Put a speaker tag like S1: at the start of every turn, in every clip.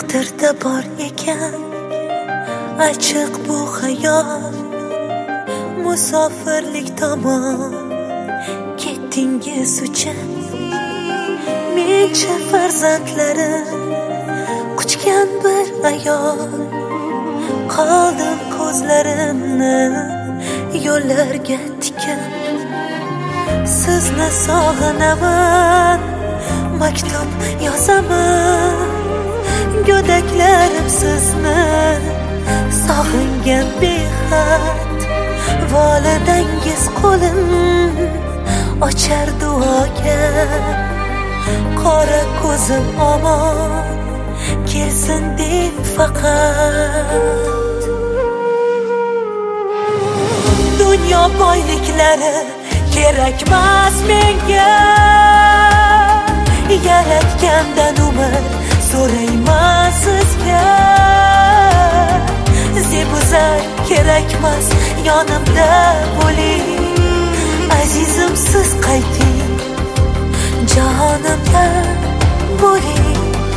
S1: taqdirda bor ekan achchiq bu hayot. Musofirlik tomon ketdingiz uchun mencha farzandlarim quchgan bir ayol. Qoldim ko'zlarimni yo'llarga tikib, sizni sog'inaman, maktub yozaman. Go'daklarim sizni sog'ingan behad. Volidangiz qo'lim ochar duoga, qora ko'zim omon kelsin deb faqat. Dunyo boyliklari kerakmas menga, yaratgandan umr so'rayman sizga. Zebuzar kerakmas, yonimda bo'ling, azizim siz qayting, jonimda bo'ling.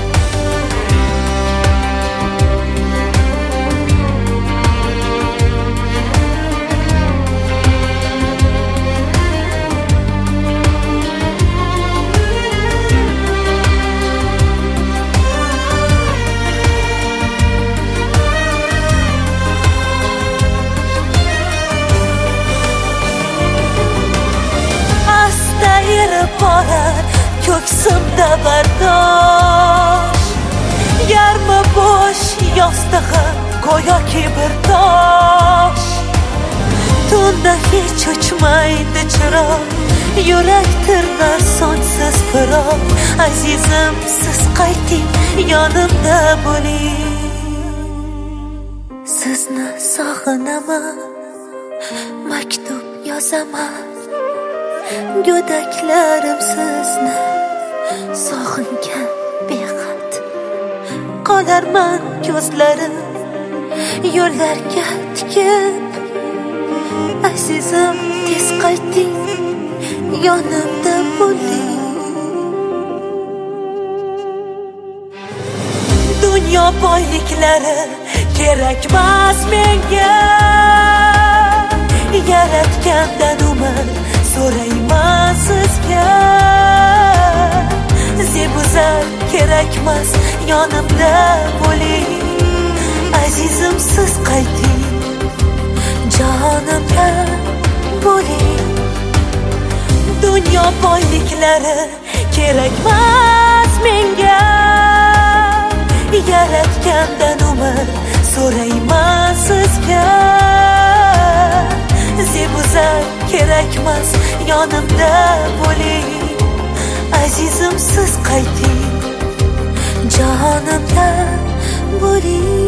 S1: Borar ko'ksimda bardosh, yarmi bo'sh yostig'im go'yoki bir tosh. Tunda hech o'chmaydi chiroq, yurak tirnar so'ngsiz firoq. Azizim siz qayting, yonimda bo'ling. Sizni sog'inaman, maktub yozaman. Go'daklarim sizni sog'ingan behad. Qolarman ko'zlarim yo'llarga tikib, azizim tez qayting, yonimda bo'ling. Dunyo boyliklari kerakmas menga, yaratgandan umr so'rayman sizga. Zebuzar kerakmas, yonimda bo'ling, azizim siz qayting, jonimda bo'ling. Dunyo boyliklari kerakmas menga, yaratgandan umr so'rayman sizga. Zebuzar kerakmas, yonimda bo'ling, azizim siz qayting, jonimda bo'ling.